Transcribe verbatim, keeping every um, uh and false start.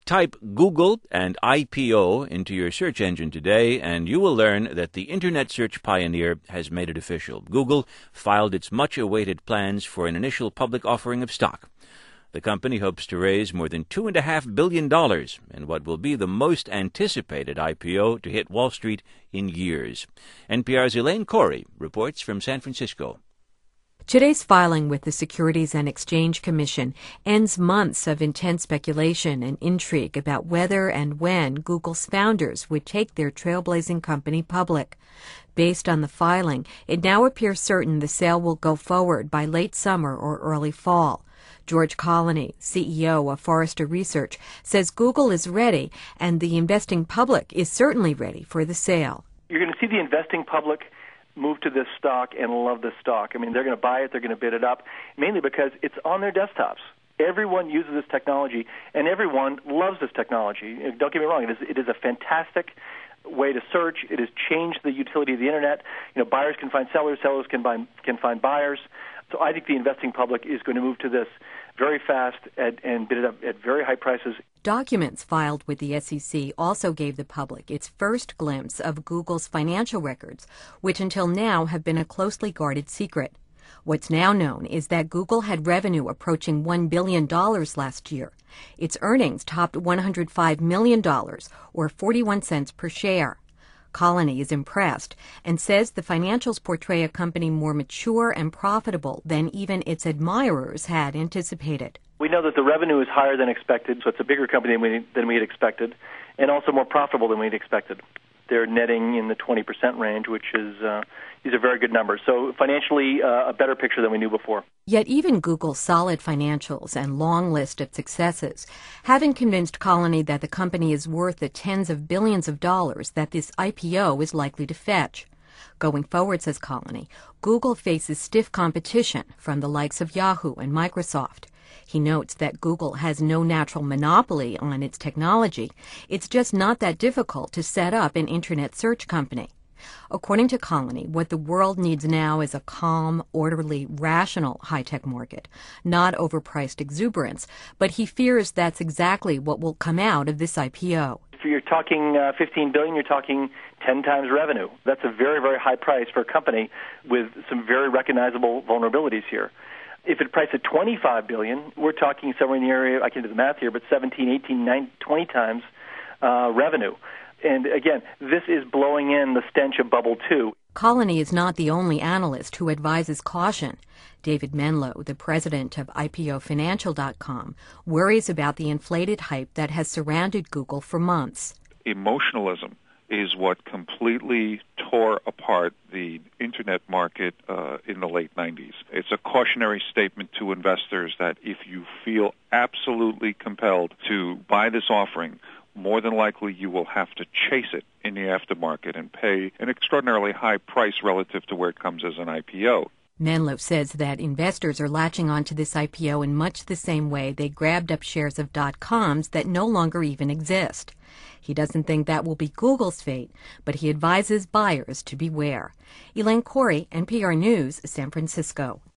Type Google and I P O into your search engine today, and you will learn that the Internet search pioneer has made it official. Google filed its much-awaited plans for an initial public offering of stock. The company hopes to raise more than two point five billion dollars in what will be the most anticipated I P O to hit Wall Street in years. N P R's Elaine Corey reports from San Francisco. Today's filing with the Securities and Exchange Commission ends months of intense speculation and intrigue about whether and when Google's founders would take their trailblazing company public. Based on the filing, it now appears certain the sale will go forward by late summer or early fall. George Colony, C E O of Forrester Research, says Google is ready and the investing public is certainly ready for the sale. You're going to see the investing public move to this stock and love this stock. I mean, they're going to buy it, they're going to bid it up, mainly because it's on their desktops. Everyone uses this technology, and everyone loves this technology. Don't get me wrong, it is, it is a fantastic way to search. It has changed the utility of the Internet. You know, buyers can find sellers, sellers can, buy, can find buyers. So I think the investing public is going to move to this very fast at, and bid it up at very high prices. Documents filed with the S E C also gave the public its first glimpse of Google's financial records, which until now have been a closely guarded secret. What's now known is that Google had revenue approaching one billion dollars last year. Its earnings topped one hundred five million dollars, or forty-one cents per share. Colony is impressed and says the financials portray a company more mature and profitable than even its admirers had anticipated. We know that the revenue is higher than expected, so it's a bigger company than we, than we had expected, and also more profitable than we had expected. They're netting in the twenty percent range, which is, uh, these are very good numbers. So financially, uh, a better picture than we knew before. Yet even Google's solid financials and long list of successes haven't convinced Colony that the company is worth the tens of billions of dollars that this I P O is likely to fetch. Going forward, says Colony, Google faces stiff competition from the likes of Yahoo and Microsoft. He notes that Google has no natural monopoly on its technology. It's just not that difficult to set up an Internet search company. According to Colony, what the world needs now is a calm, orderly, rational high-tech market, not overpriced exuberance, but he fears that's exactly what will come out of this I P O. If you're talking uh, fifteen billion dollars, you're talking ten times revenue. That's a very, very high price for a company with some very recognizable vulnerabilities here. If it priced at twenty-five billion dollars, we're talking somewhere in the area, I can't do the math here, but seventeen, eighteen, nineteen, twenty times uh, revenue. And again, this is blowing in the stench of bubble two. Colony is not the only analyst who advises caution. David Menlo, the president of I P O Financial dot com, worries about the inflated hype that has surrounded Google for months. Emotionalism is what completely tore apart the Internet market uh, in the late nineties. It's a cautionary statement to investors that if you feel absolutely compelled to buy this offering, more than likely you will have to chase it in the aftermarket and pay an extraordinarily high price relative to where it comes as an I P O. Menlo says that investors are latching onto this I P O in much the same way they grabbed up shares of dot-coms that no longer even exist. He doesn't think that will be Google's fate, but he advises buyers to beware. Elaine Corey, N P R News, San Francisco.